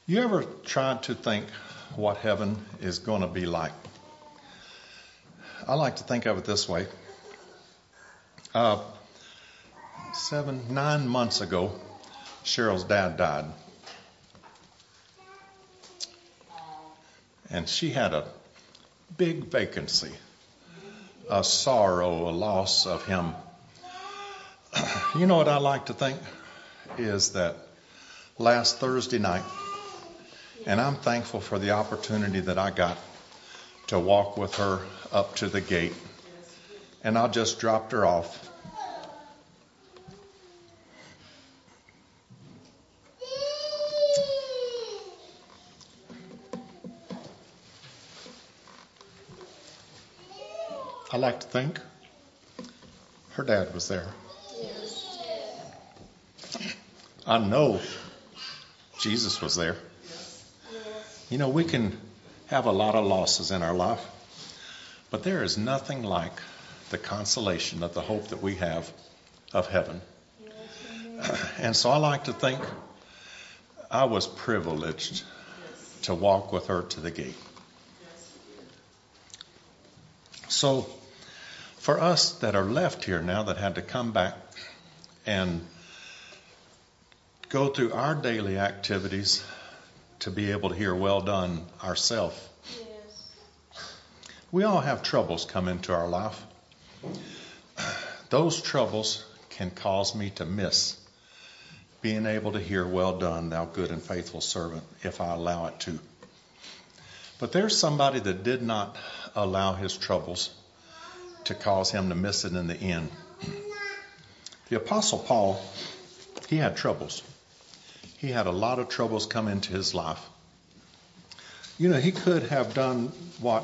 You ever tried to think what heaven is going to be like? I like to think of it this way. 9 months ago, Cheryl's dad died. And she had a big vacancy, a sorrow, a loss of him. You know what I like to think is that last Thursday night, and I'm thankful for the opportunity that I got to walk with her up to the gate. And I just dropped her off. I like to think her dad was there. I know Jesus was there. You know, we can have a lot of losses in our life, but there is nothing like the consolation of the hope that we have of heaven. And so I like to think I was privileged to walk with her to the gate. So for us that are left here now, that had to come back and go through our daily activities to be able to hear well done ourselves. We all have troubles come into our life. Those troubles can cause me to miss being able to hear well done, thou good and faithful servant, if I allow it to. But there's somebody that did not allow his troubles to cause him to miss it in the end. The Apostle Paul, he had troubles. He had a lot of troubles come into his life. You know, he could have done what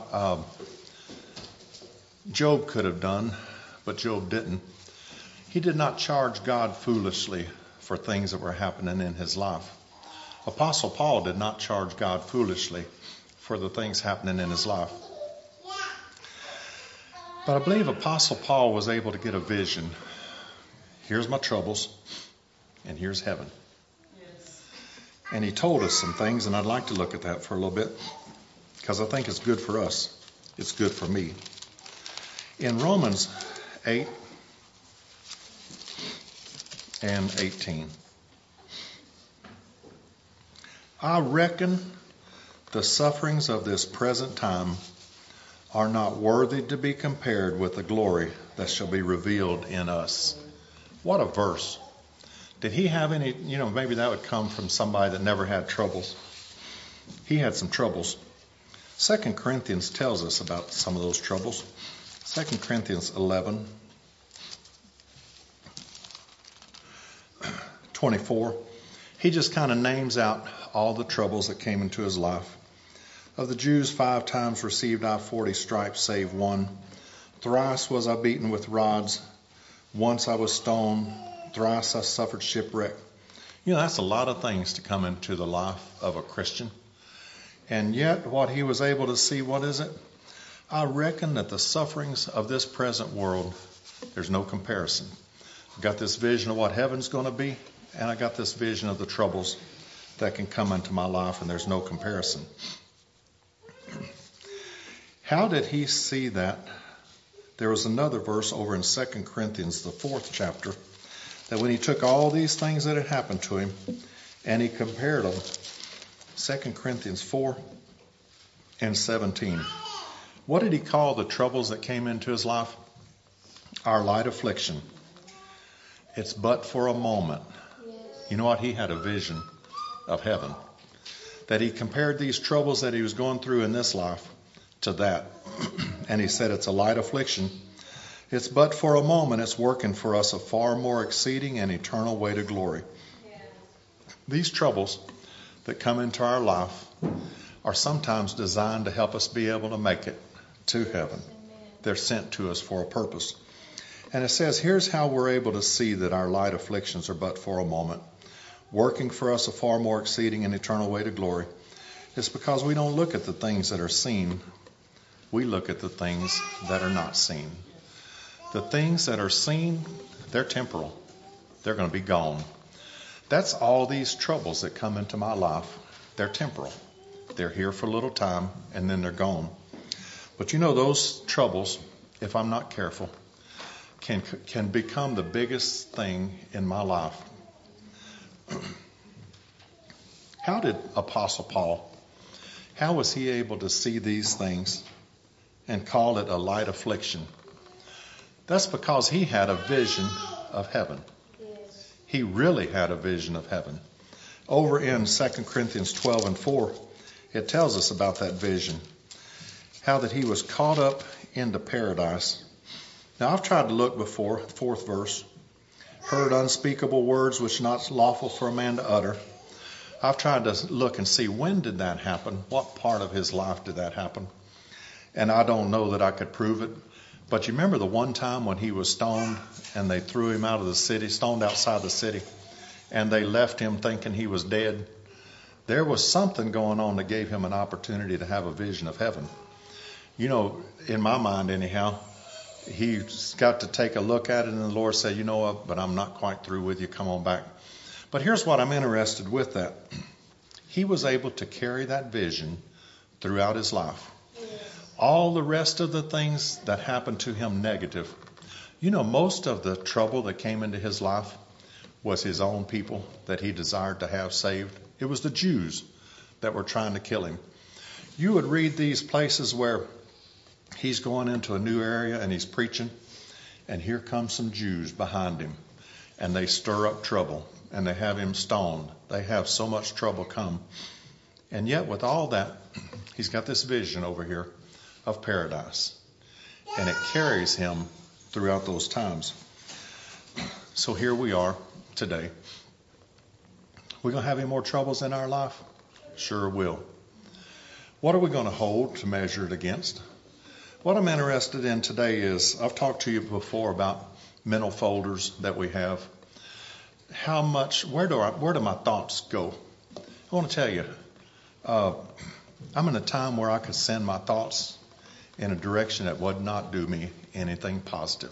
Job could have done, but Job didn't. He did not charge God foolishly for things that were happening in his life. Apostle Paul did not charge God foolishly for the things happening in his life. But I believe Apostle Paul was able to get a vision. Here's my troubles, and here's heaven. And he told us some things, and I'd like to look at that for a little bit, because I think it's good for us. It's good for me. In Romans 8 and 18, I reckon the sufferings of this present time are not worthy to be compared with the glory that shall be revealed in us. What a verse. Did he have any, maybe that would come from somebody that never had troubles. He had some troubles. 2 Corinthians tells us about some of those troubles. 2 Corinthians 11:24. He just kind of names out all the troubles that came into his life. Of the Jews, 5 times received I 40 stripes, save one. Thrice was I beaten with rods. Once I was stoned. Thrice I suffered shipwreck. That's a lot of things to come into the life of a Christian. And yet what he was able to see, what is it? I reckon that the sufferings of this present world, there's no comparison. I got this vision of what heaven's going to be, and I got this vision of the troubles that can come into my life, and there's no comparison. How did he see that? There was another verse over in 2 Corinthians, the 4th chapter, that when he took all these things that had happened to him and he compared them, 2 Corinthians 4 and 17. What did he call the troubles that came into his life? Our light affliction. It's but for a moment. You know what? He had a vision of heaven. That he compared these troubles that he was going through in this life to that. And he said it's a light affliction. It's but for a moment. It's working for us a far more exceeding and eternal way to glory. These troubles that come into our life are sometimes designed to help us be able to make it to heaven. They're sent to us for a purpose. And it says, here's how we're able to see that our light afflictions are but for a moment, working for us a far more exceeding and eternal way to glory. It's because we don't look at the things that are seen. We look at the things that are not seen. The things that are seen, they're temporal. They're going to be gone. That's all these troubles that come into my life. they're temporal. They're here for a little time and then they're gone. But you know, those troubles, if I'm not careful, can become the biggest thing in my life. How did Apostle Paul, how was he able to see these things and call it a light affliction? That's because he had a vision of heaven. He really had a vision of heaven. Over in 2 Corinthians 12:4, it tells us about that vision. How that he was caught up into paradise. Now I've tried to look before, 4th verse, heard unspeakable words which not lawful for a man to utter. I've tried to look and see when did that happen? What part of his life did that happen? And I don't know that I could prove it. But you remember the one time when he was stoned and they threw him out of the city, stoned outside the city, and they left him thinking he was dead? There was something going on that gave him an opportunity to have a vision of heaven. You know, in my mind anyhow, he got to take a look at it and the Lord said, you know what, but I'm not quite through with you. Come on back. But here's what I'm interested with that. He was able to carry that vision throughout his life. All the rest of the things that happened to him negative. You know, most of the trouble that came into his life was his own people that he desired to have saved. It was the Jews that were trying to kill him. You would read these places where he's going into a new area and he's preaching, and here comes some Jews behind him, and they stir up trouble, and they have him stoned. They have so much trouble come. And yet with all that, he's got this vision over here of paradise, and it carries him throughout those times. So here we are today. We're going to have any more troubles in our life? Sure will. What are we going to hold to measure it against? What I'm interested in today is, I've talked to you before about mental folders that we have. How much, where do my thoughts go? I want to tell you, I'm in a time where I could send my thoughts in a direction that would not do me anything positive.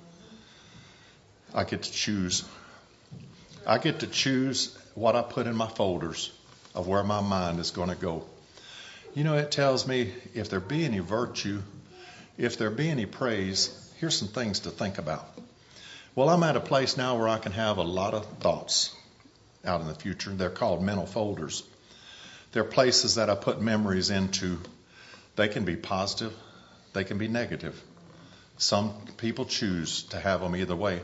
I get to choose. I get to choose what I put in my folders of where my mind is going to go. You know, it tells me if there be any virtue, if there be any praise, here's some things to think about. Well, I'm at a place now where I can have a lot of thoughts out in the future. They're called mental folders. They're places that I put memories into. They can be positive. They can be negative. Some people choose to have them either way.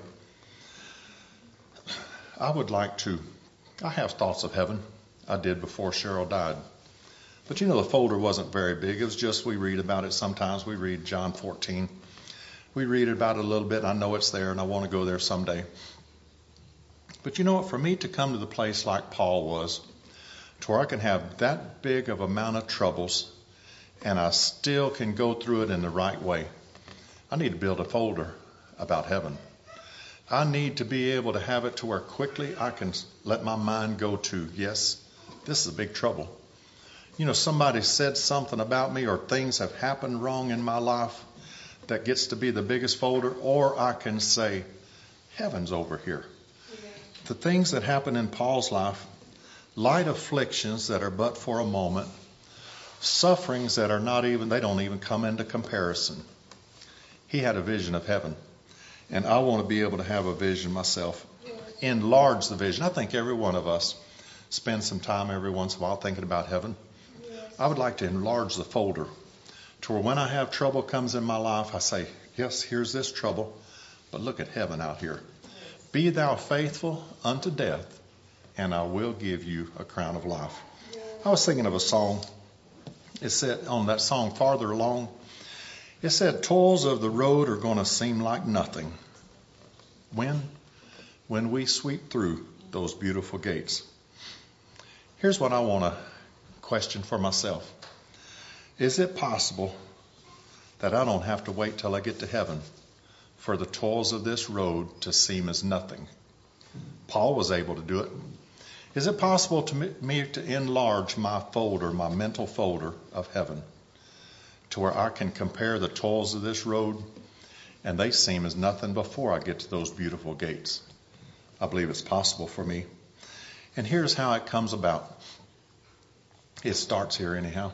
I have thoughts of heaven. I did before Cheryl died. But you know, the folder wasn't very big. It was just, we read about it sometimes. We read John 14. We read about it a little bit. I know it's there and I want to go there someday. But you know what? For me to come to the place like Paul was, to where I can have that big of amount of troubles and I still can go through it in the right way, I need to build a folder about heaven. I need to be able to have it to where quickly I can let my mind go to, yes, this is a big trouble. You know, somebody said something about me or things have happened wrong in my life that gets to be the biggest folder, or I can say, heaven's over here. The things that happen in Paul's life, light afflictions that are but for a moment, sufferings that are they don't even come into comparison. He had a vision of heaven. And I want to be able to have a vision myself. Enlarge the vision. I think every one of us spends some time every once in a while thinking about heaven. I would like to enlarge the folder to where when I have trouble comes in my life, I say, yes, here's this trouble, but look at heaven out here. Be thou faithful unto death, and I will give you a crown of life. I was thinking of a song. It said on that song, Farther Along, it said, toils of the road are going to seem like nothing. When we sweep through those beautiful gates. Here's what I want to question for myself. Is it possible that I don't have to wait till I get to heaven for the toils of this road to seem as nothing? Paul was able to do it. Is it possible to me to enlarge my folder, my mental folder of heaven, to where I can compare the toils of this road and they seem as nothing before I get to those beautiful gates? I believe it's possible for me. And here's how it comes about. It starts here anyhow.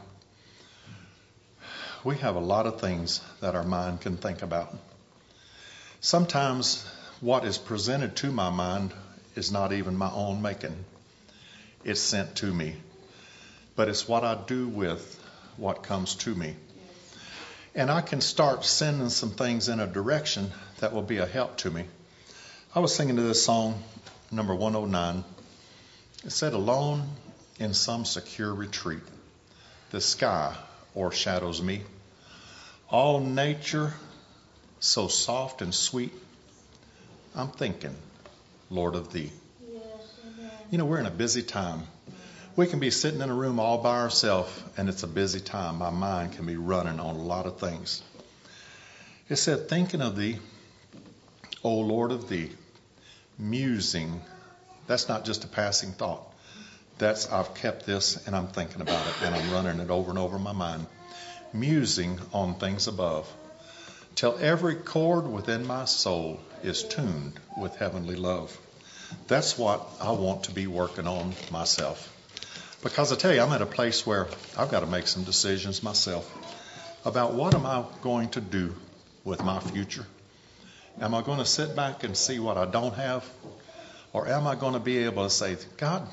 We have a lot of things that our mind can think about. Sometimes what is presented to my mind is not even my own making. It's sent to me. But it's what I do with what comes to me. And I can start sending some things in a direction that will be a help to me. I was singing to this song, number 109. It said, alone in some secure retreat, the sky o'ershadows me. All nature so soft and sweet, I'm thinking, Lord, of thee. You know, we're in a busy time. We can be sitting in a room all by ourselves, and it's a busy time. My mind can be running on a lot of things. It said, thinking of thee, O Lord, of thee, musing. That's not just a passing thought. I've kept this and I'm thinking about it and I'm running it over and over in my mind. Musing on things above, till every chord within my soul is tuned with heavenly love. That's what I want to be working on myself. Because I tell you, I'm at a place where I've got to make some decisions myself about what am I going to do with my future. Am I going to sit back and see what I don't have? Or am I going to be able to say, God,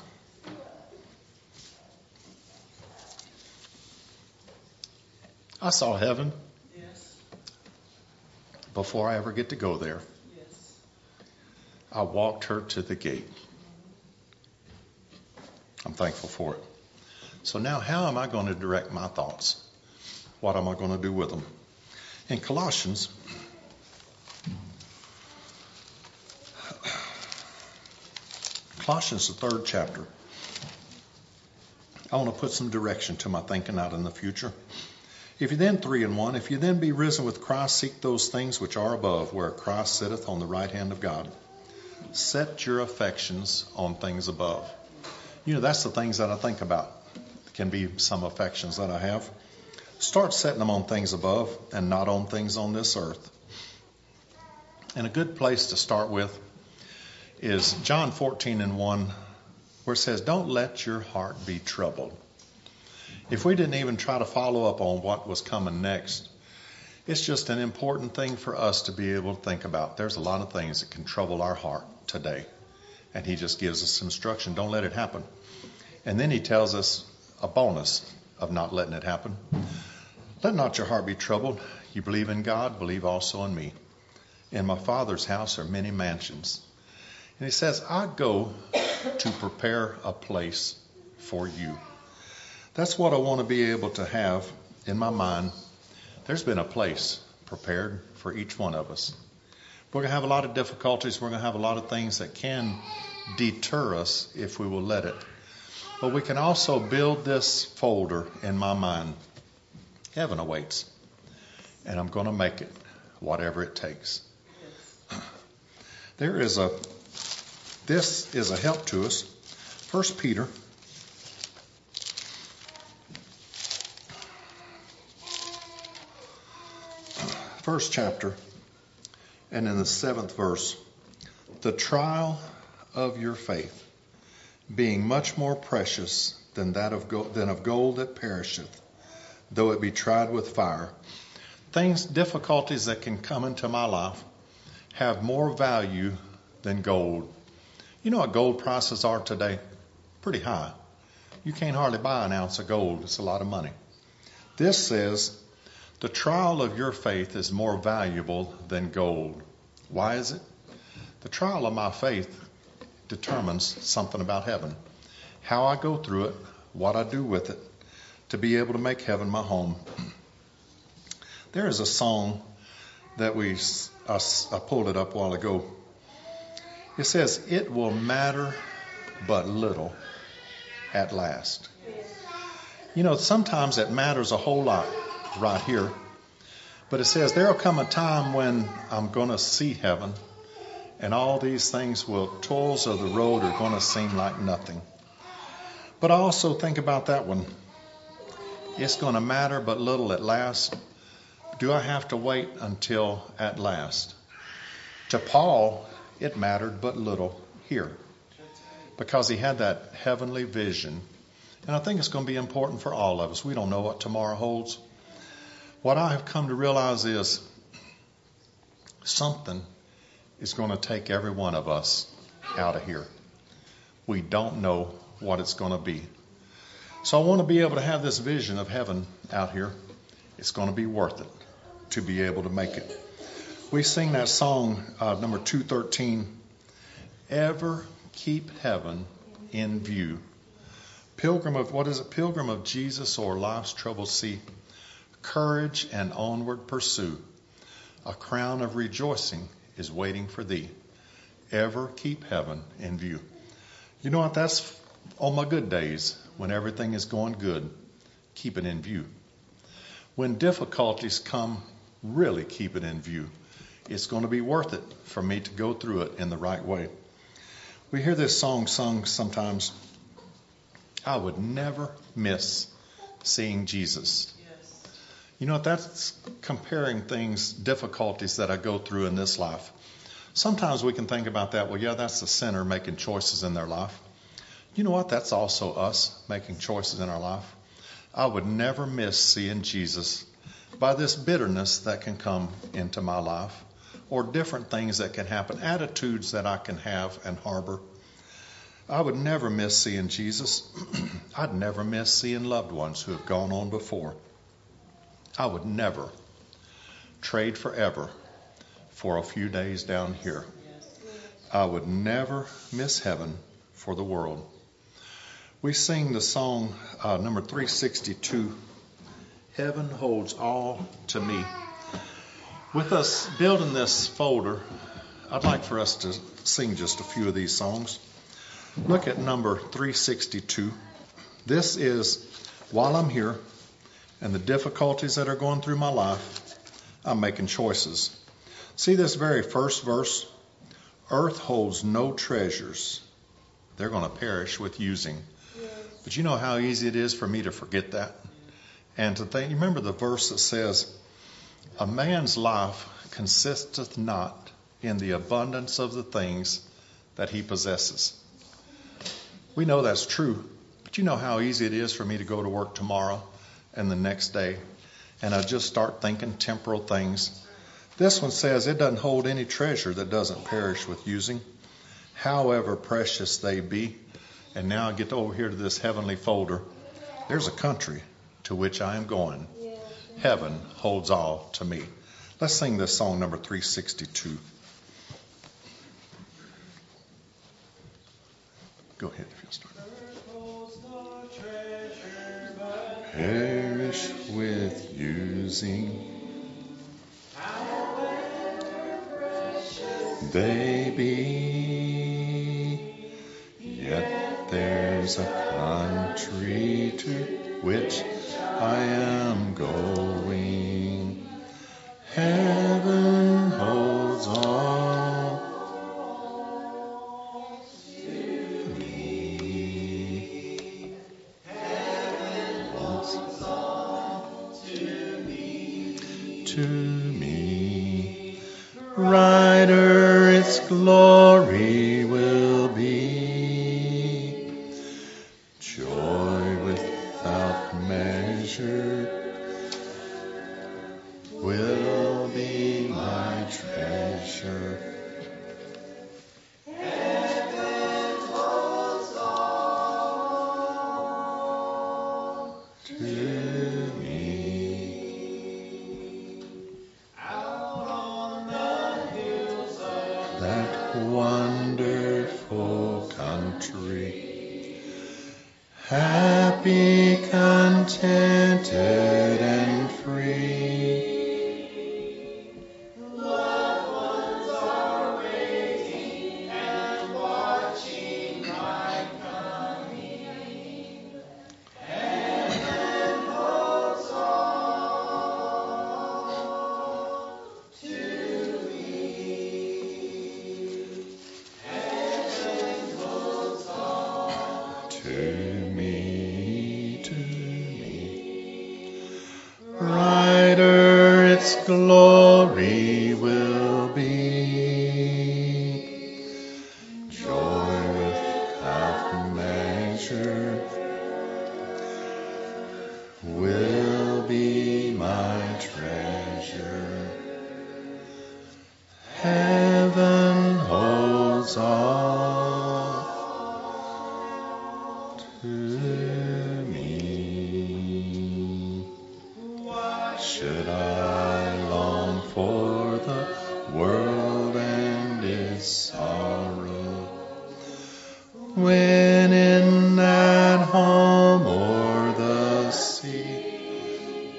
I saw heaven before I ever get to go there. I walked her to the gate. I'm thankful for it. So now how am I going to direct my thoughts? What am I going to do with them? In Colossians, the third chapter, I want to put some direction to my thinking out in the future. If you then, 3:1, if you then be risen with Christ, seek those things which are above, where Christ sitteth on the right hand of God. Set your affections on things above. You know, that's the things that I think about. It can be some affections that I have. Start setting them on things above and not on things on this earth. And a good place to start with is John 14:1, where it says, don't let your heart be troubled. If we didn't even try to follow up on what was coming next, it's just an important thing for us to be able to think about. There's a lot of things that can trouble our heart today. And he just gives us instruction. Don't let it happen. And then he tells us a bonus of not letting it happen. Let not your heart be troubled. You believe in God, believe also in me. In my Father's house are many mansions. And he says, I go to prepare a place for you. That's what I want to be able to have in my mind. There's been a place prepared for each one of us. We're going to have a lot of difficulties. We're going to have a lot of things that can deter us if we will let it. But we can also build this folder in my mind. Heaven awaits. And I'm going to make it, whatever it takes. This is a help to us. 1 Peter. First chapter, and in the 7th verse, the trial of your faith, being much more precious than of gold that perisheth, though it be tried with fire. Difficulties that can come into my life have more value than gold. You know what gold prices are today? Pretty high. You can't hardly buy an ounce of gold. It's a lot of money. This says, the trial of your faith is more valuable than gold. Why is it? The trial of my faith determines something about heaven. How I go through it, what I do with it, to be able to make heaven my home. There is a song that I pulled it up a while ago. It says, it will matter but little at last. You know, sometimes it matters a whole lot right here. But it says there'll come a time when I'm going to see heaven, and all these toils of the road are going to seem like nothing. But I also think about that one. It's going to matter but little at last. Do I have to wait until at last? To Paul, it mattered but little here, because he had that heavenly vision And I think it's going to be important for all of us. We don't know what tomorrow holds. What I have come to realize is something is going to take every one of us out of here. We don't know what it's going to be. So I want to be able to have this vision of heaven out here. It's going to be worth it to be able to make it. We sing that song, number 213, Ever Keep Heaven in View. Pilgrim of Jesus o'er life's troubled sea. Courage and onward pursue. A crown of rejoicing is waiting for thee. Ever keep heaven in view. You know what? That's on my good days when everything is going good. Keep it in view. When difficulties come, really keep it in view. It's going to be worth it for me to go through it in the right way. We hear this song sung sometimes. I would never miss seeing Jesus. Yes. You know what? That's comparing things, difficulties that I go through in this life. Sometimes we can think about that. Well, yeah, that's the sinner making choices in their life. You know what? That's also us making choices in our life. I would never miss seeing Jesus by this bitterness that can come into my life, or different things that can happen, attitudes that I can have and harbor. I would never miss seeing Jesus. I'd never miss seeing loved ones who have gone on before. I would never trade forever for a few days down here. I would never miss heaven for the world. We sing the song number 362, Heaven Holds All to Me. With us building this folder, I'd like for us to sing just a few of these songs. Look at number 362. This is while I'm here and the difficulties that are going through my life, I'm making choices. See this very first verse? Earth holds no treasures. They're going to perish with using. Yes. But you know how easy it is for me to forget that? And to think, remember the verse that says, a man's life consisteth not in the abundance of the things that he possesses. We know that's true, but you know how easy it is for me to go to work tomorrow and the next day, and I just start thinking temporal things. This one says it doesn't hold any treasure that doesn't perish with using, however precious they be. And now I get over here to this heavenly folder. There's a country to which I am going. Heaven holds all to me. Let's sing this song number 362. Go ahead if you'll start. Perish with using. They be, yet there's a country to which I am going. Heaven holds all to me. Heaven holds all to me. To me. Brighter its glory will be. Joy without measure will be my treasure. Heaven holds all to me. Out on the hills of that wonderful country, happy, contented, and free. Loved ones are waiting and watching my coming. Heaven holds all to me. Heaven holds all to me. Brighter its glory will be, joy without measure me. Why should I long for the world and its sorrow, when in that home o'er the sea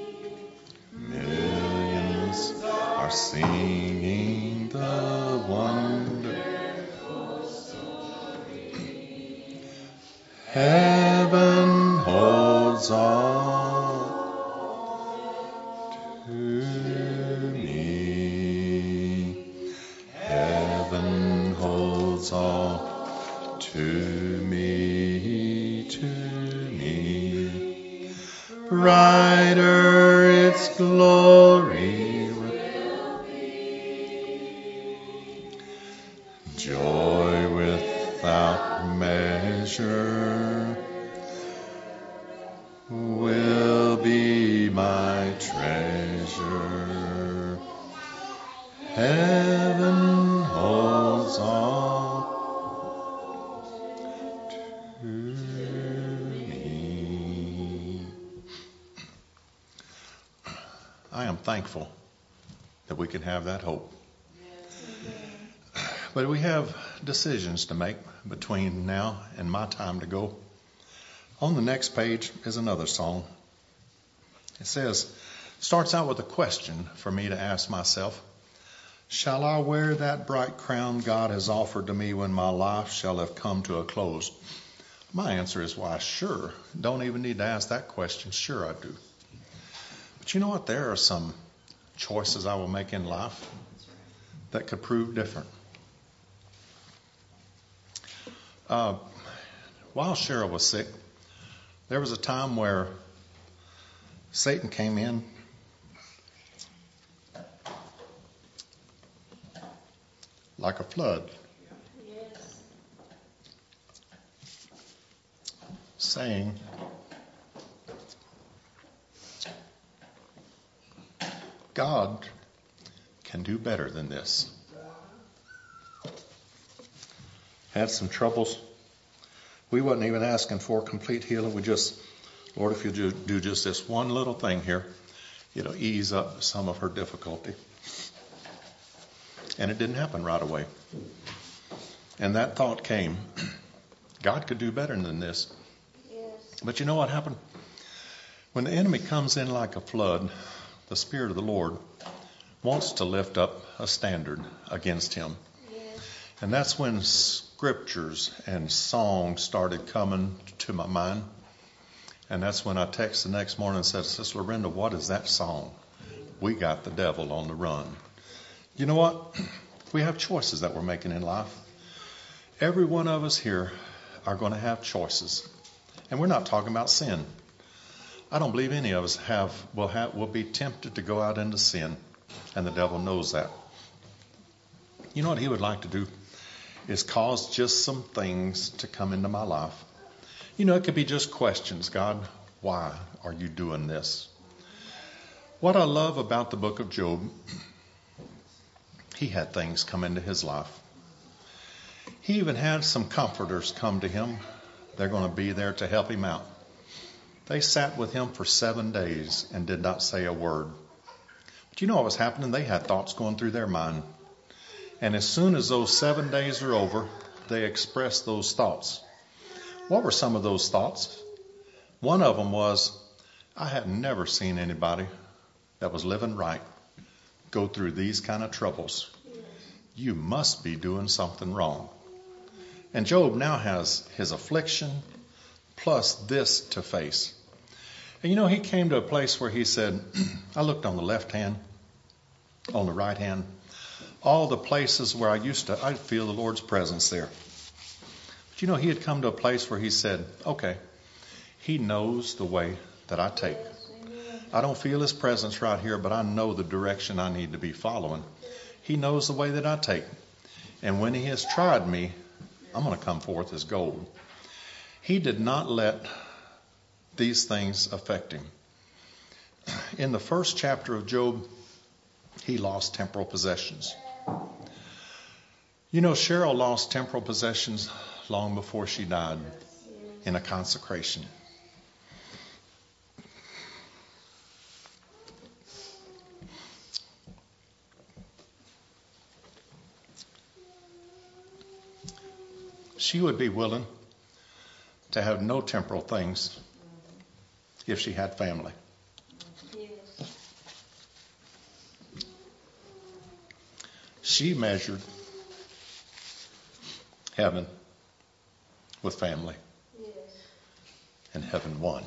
millions are singing the wonderful story? Heaven holds all to me. Heaven holds all to me, to me. Brighter its glory will be. Joy without measure will be my treasure. Heaven holds all to me. I am thankful that we can have that hope. But we have decisions to make between now and my time to go. On the next page is another song. It starts out with a question for me to ask myself. Shall I wear that bright crown God has offered to me when my life shall have come to a close? My answer is, why, sure. Don't even need to ask that question. Sure, I do. But you know what? There are some choices I will make in life that could prove different. While Cheryl was sick, there was a time where Satan came in like a flood, saying, God can do better than this. Had some troubles. We wasn't even asking for complete healing. We just, Lord, if you do just this one little thing here, it'll ease up some of her difficulty. And it didn't happen right away. And that thought came, God could do better than this. Yes. But you know what happened? When the enemy comes in like a flood, the Spirit of the Lord wants to lift up a standard against him. Yes. And that's when scriptures and songs started coming to my mind. And that's when I texted the next morning and said, Sister Lorinda, what is that song? We got the devil on the run. You know what? We have choices that we're making in life. Every one of us here are going to have choices. And we're not talking about sin. I don't believe any of us will be tempted to go out into sin. And the devil knows that. You know what he would like to do? Is cause just some things to come into my life. You know, it could be just questions. God, why are you doing this? What I love about the book of Job, he had things come into his life. He even had some comforters come to him. They're going to be there to help him out. They sat with him for 7 days and did not say a word. But you know what was happening? They had thoughts going through their mind. And as soon as those 7 days are over, they expressed those thoughts. What were some of those thoughts? One of them was, I had never seen anybody that was living right go through these kind of troubles. You must be doing something wrong. And Job now has his affliction plus this to face. And you know, he came to a place where he said, I looked on the left hand, on the right hand, all the places where I'd feel the Lord's presence there. But you know, he had come to a place where he said, okay, he knows the way that I take. I don't feel his presence right here, but I know the direction I need to be following. He knows the way that I take. And when he has tried me, I'm going to come forth as gold. He did not let these things affect him. In the first chapter of Job, he lost temporal possessions. You know, Cheryl lost temporal possessions long before she died. in a consecration. She would be willing to have no temporal things if she had family. Yes. She measured heaven with family, Yes. and heaven won.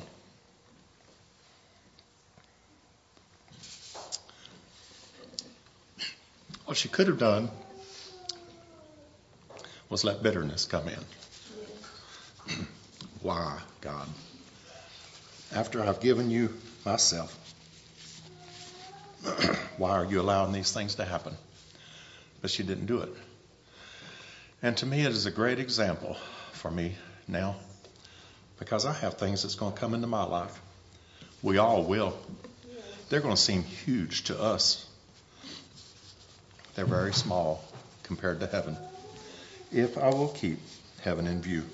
What she could have done was let bitterness come in. Yes. Why, God? After I've given you myself, why are you allowing these things to happen? But she didn't do it. And to me, it is a great example for me now, because I have things that's going to come into my life. We all will. Yes. They're going to seem huge to us. They're very small compared to heaven, if I will keep heaven in view.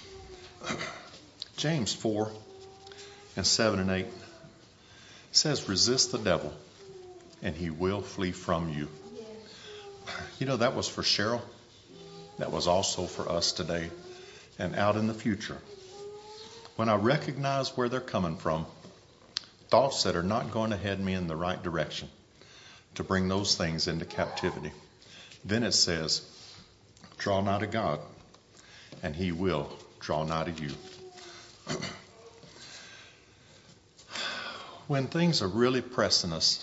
James 4:7-8 says, resist the devil, and he will flee from you. Yes. You know, that was for Cheryl. That was also for us today and out in the future. When I recognize where they're coming from, thoughts that are not going to head me in the right direction, to bring those things into captivity, then it says, draw nigh to God, and he will draw nigh to you. When things are really pressing us,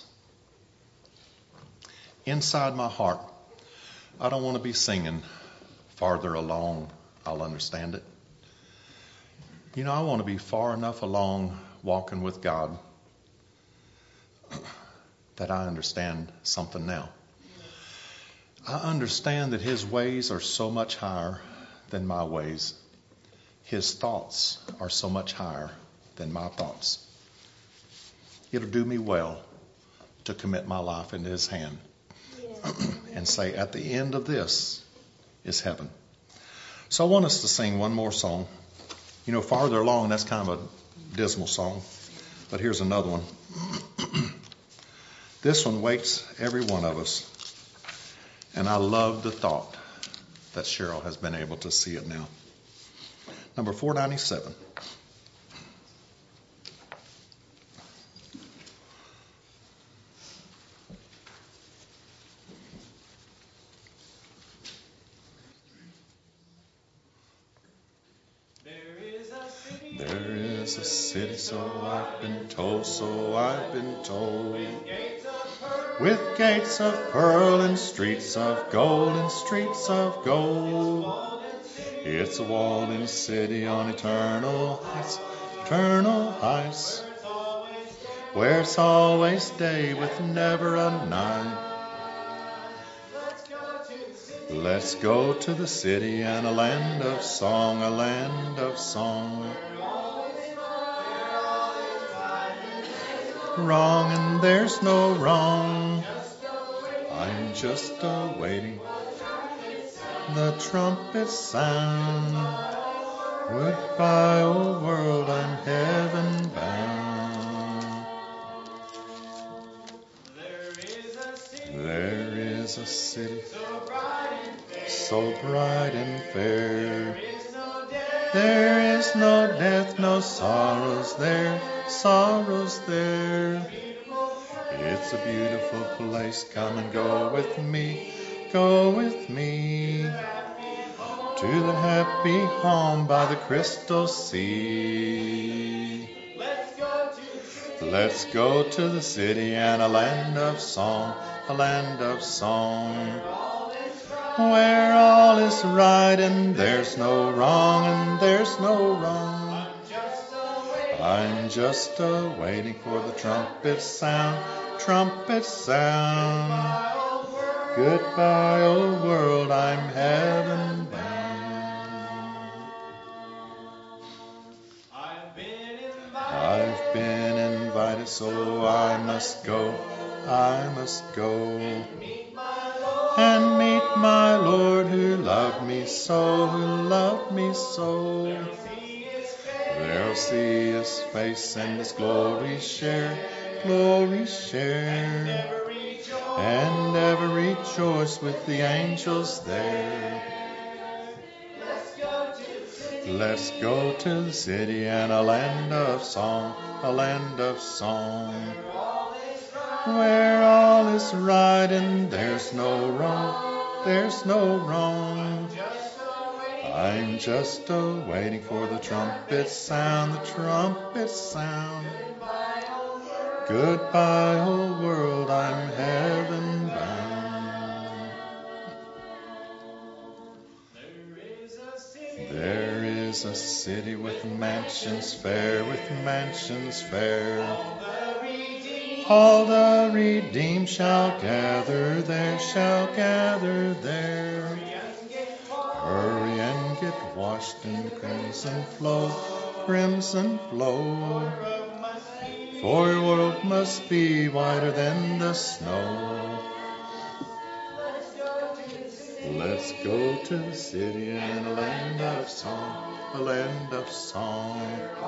inside my heart, I don't want to be singing, farther along, I'll understand it. You know, I want to be far enough along walking with God that I understand something now. I understand that his ways are so much higher than my ways. His thoughts are so much higher than my thoughts. It'll do me well to commit my life into his hand. Yes. And say, at the end of this is heaven. So I want us to sing one more song. You know, farther along, that's kind of a dismal song. But here's another one. This one wakes every one of us. And I love the thought that Cheryl has been able to see it now. Number 497. There is a city, so I've been told, with gates of pearl and streets of gold and streets of gold. It's a walled-in city on eternal heights, where it's always day with never a night. Let's go to the city and a land of song, a land of song. Wrong and there's no wrong. I'm just awaiting the trumpet sound. Goodbye, old world, I'm heaven bound. There is a city so bright and fair. There is no death, no sorrows there. It's a beautiful place. Come and go with me to the happy home by the crystal sea. Let's go to the city and a land of song, where all is right and there's no wrong, I'm just waiting for the trumpet sound. Goodbye, old world, I'm heaven bound. I've been invited, so I must go. And meet my Lord who loved me so. shall see His face and His glory share, glory share. And ever rejoice with the angels there. Let's go to the city and a land of song, a land of song. Where all is right and there's no wrong, there's no wrong. I'm just waiting for the trumpet sound, the trumpet sound. Goodbye, old world, I'm heaven bound. There is a city with mansions fair, with mansions fair. All the redeemed shall gather there, shall gather there. Hurry and get washed in crimson flow, crimson flow. For your world must be whiter than the snow. Let's go to the city and a land of song, a land of song.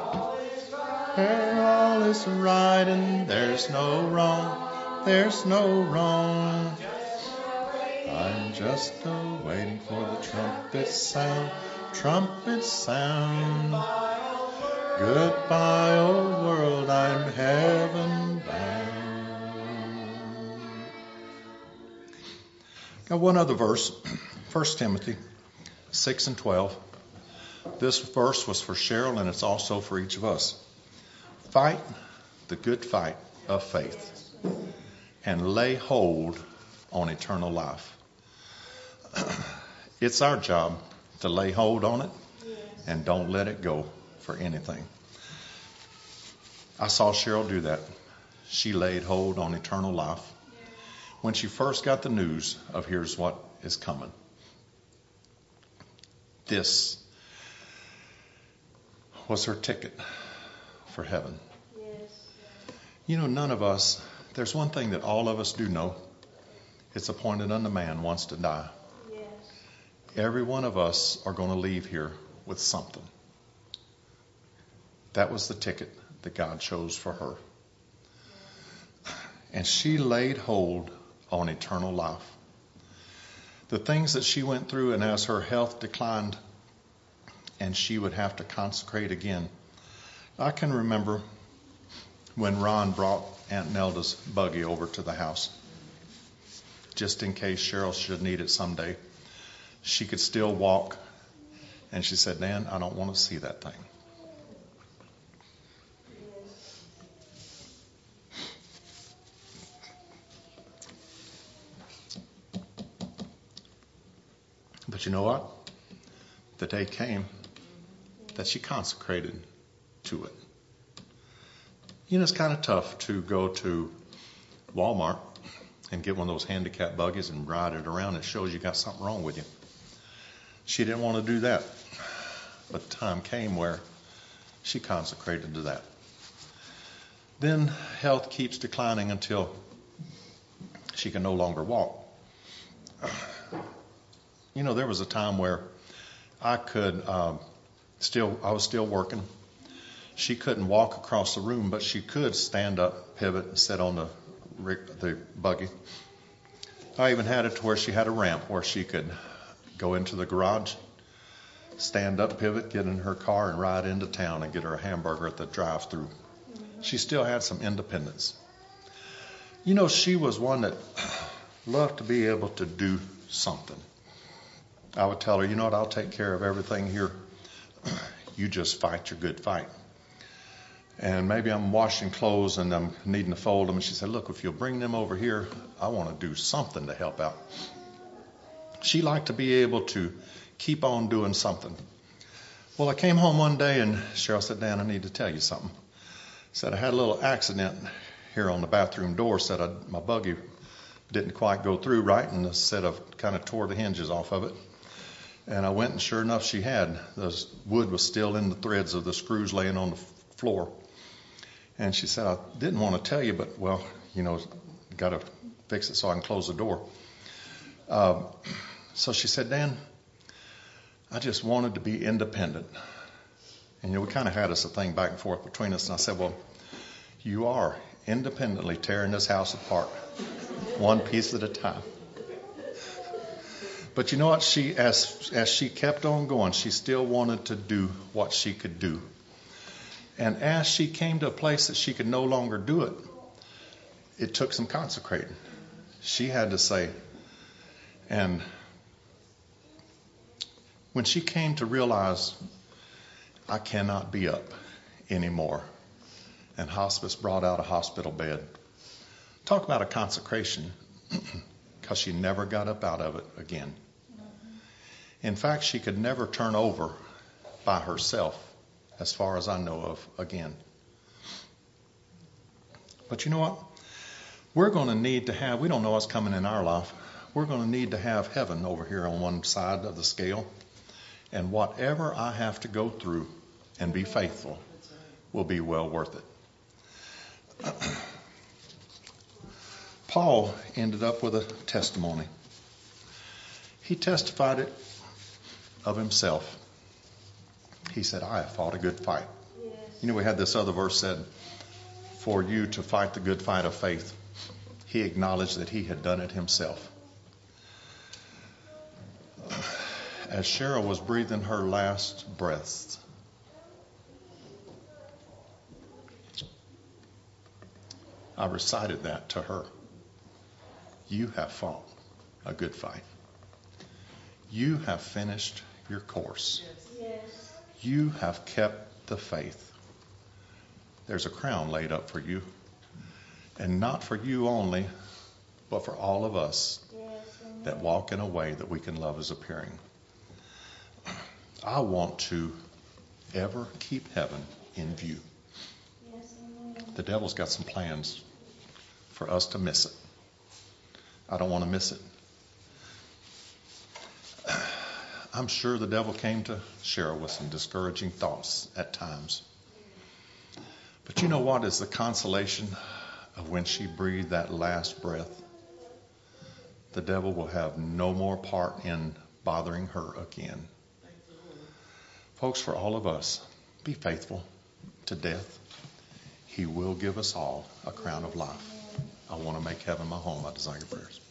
Where all is right and there's no wrong, there's no wrong. I'm just waiting for the trumpet sound, trumpet sound. Goodbye, old world, I'm heaven bound. Got one other verse, 1 Timothy 6 and 12. This verse was for Cheryl, and it's also for each of us. Fight the good fight of faith and lay hold on eternal life. It's our job to lay hold on it and don't let it go for anything. I saw Cheryl do that. She laid hold on eternal life when she first got the news of here's what is coming. This was her ticket for heaven. You know, none of us, there's one thing that all of us do know. It's appointed unto man once to die. Every one of us are going to leave here with something. That was the ticket that God chose for her. And she laid hold on eternal life. The things that she went through, and as her health declined and she would have to consecrate again. I can remember when Ron brought Aunt Nelda's buggy over to the house, just in case Cheryl should need it someday. She could still walk, and she said, Dan, I don't want to see that thing. But you know what? The day came that she consecrated to it. You know, it's kind of tough to go to Walmart and get one of those handicap buggies and ride it around. It shows you got something wrong with you. She didn't want to do that. But the time came where she consecrated to that. Then health keeps declining until she can no longer walk. You know, there was a time where I was still working. She couldn't walk across the room, but she could stand up, pivot, and sit on the buggy. I even had it to where she had a ramp where she could go into the garage, stand up, pivot, get in her car, and ride into town and get her a hamburger at the drive-thru. She still had some independence. You know, she was one that loved to be able to do something. I would tell her, you know what, I'll take care of everything here. You just fight your good fight. And maybe I'm washing clothes and I'm needing to fold them. And she said, look, if you'll bring them over here, I want to do something to help out. She liked to be able to keep on doing something. Well, I came home one day and Cheryl said, Dan, I need to tell you something. Said I had a little accident here on the bathroom door. Said my buggy didn't quite go through right, and said I kind of tore the hinges off of it. And I went, and sure enough, she had. The wood was still in the threads of the screws laying on the floor. And she said, I didn't want to tell you, but, well, you know, got to fix it so I can close the door. So she said, Dan, I just wanted to be independent. And we kind of had us a thing back and forth between us. And I said, well, you are independently tearing this house apart, one piece at a time. But you know what? As she kept on going, she still wanted to do what she could do. And as she came to a place that she could no longer do it, it took some consecrating. She had to say, and when she came to realize, I cannot be up anymore, and hospice brought out a hospital bed. Talk about a consecration, because she never got up out of it again. In fact, she could never turn over by herself, as far as I know of, again. But you know what? We're going to need to have, we don't know what's coming in our life. We're going to need to have heaven over here on one side of the scale. And whatever I have to go through and be faithful will be well worth it. Paul ended up with a testimony. He testified it of himself. He said, I have fought a good fight. Yes. You know, we had this other verse said, for you to fight the good fight of faith. He acknowledged that he had done it himself. As Cheryl was breathing her last breaths, I recited that to her. You have fought a good fight. You have finished your course. Yes. You have kept the faith. There's a crown laid up for you. And not for you only, but for all of us that walk in a way that we can love as appearing. I want to ever keep heaven in view. Yes, amen. The devil's got some plans for us to miss it. I don't want to miss it. I'm sure the devil came to Cheryl with some discouraging thoughts at times. But you know what is the consolation of when she breathed that last breath? The devil will have no more part in bothering her again. Folks, for all of us, be faithful to death. He will give us all a crown of life. I want to make heaven my home. I desire your prayers.